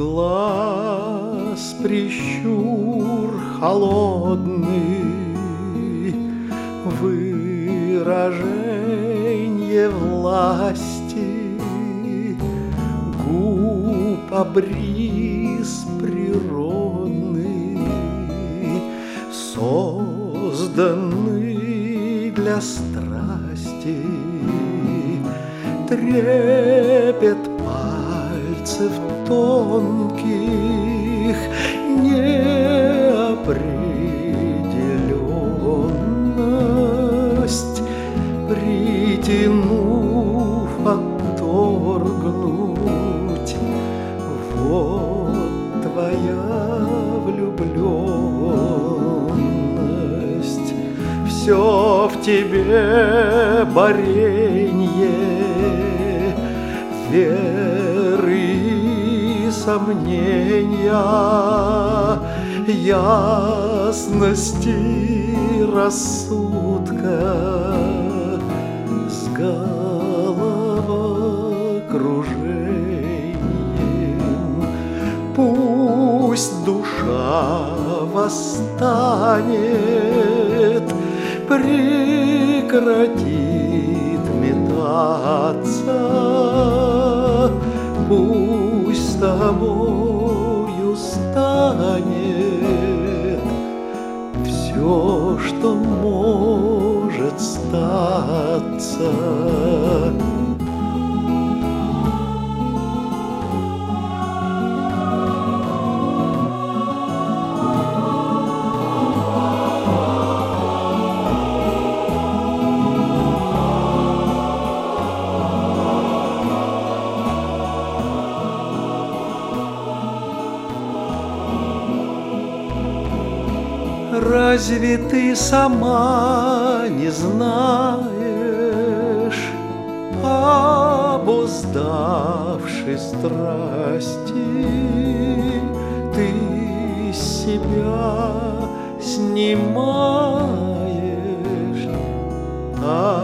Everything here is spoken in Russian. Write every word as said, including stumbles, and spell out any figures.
Глаз прищур холодный, выраженье власти, губ обрис природный, созданный для страсти, трепет пальцев тонких, неопределенность, притянув, отторгнуть. Вот твоя влюбленность, все в тебе боренье веры и сомнения, ясности рассудка с головокружением. Пусть душа восстанет, прекратит метаться, пусть с тобою станет все, что может статься. Разве ты сама не знаешь, обуздавши страсти, ты с себя снимаешь?